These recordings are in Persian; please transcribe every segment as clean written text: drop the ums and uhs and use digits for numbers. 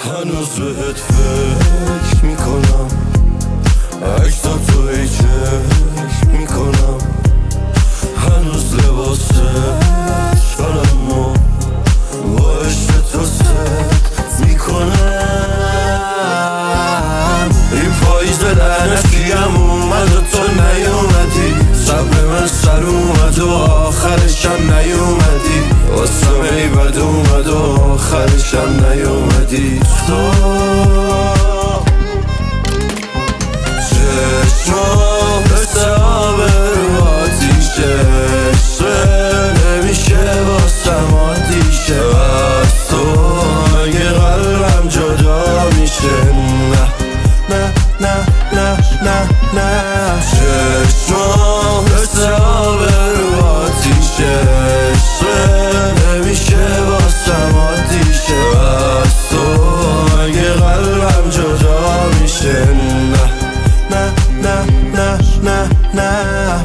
هنوز بهت فکر میکنم، عکسا توی چشم میکنم، هنوز لباست شرمو با عشق تو ست میکنم. این پاییز لعنتیم اومد و تو نیومدی، صبر من سر اومد و آخرشم نیومدی، واسم ای بد اومد و آخرشم نیومدی. تو چشما مثل آب رو آتیشه، نمیشه واسم آتیشه از تو، اگه قلبم جدا میشه. نه نه نه نه نه نه. چشما مثل آب رو آتیشه، نمیشه واسم آتیشه از تو، اگه قلبم جدا میشه. نه نه نه نه نه نه.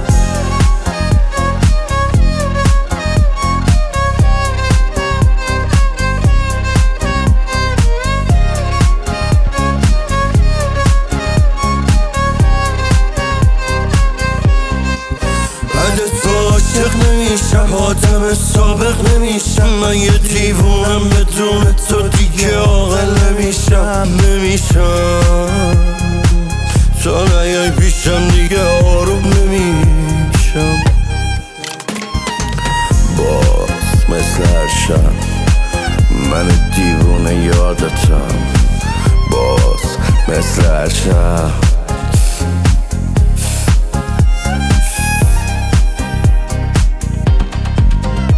عاشق نمیشم، آدم سابق نمیشم، من یه دیوونم بدون تو دیگه عاقل نمیشم. تا نیای پیشم دیگه آروم نمیشم. باز مثل هر شب من دیوونه یادتم، باز مثل هر شب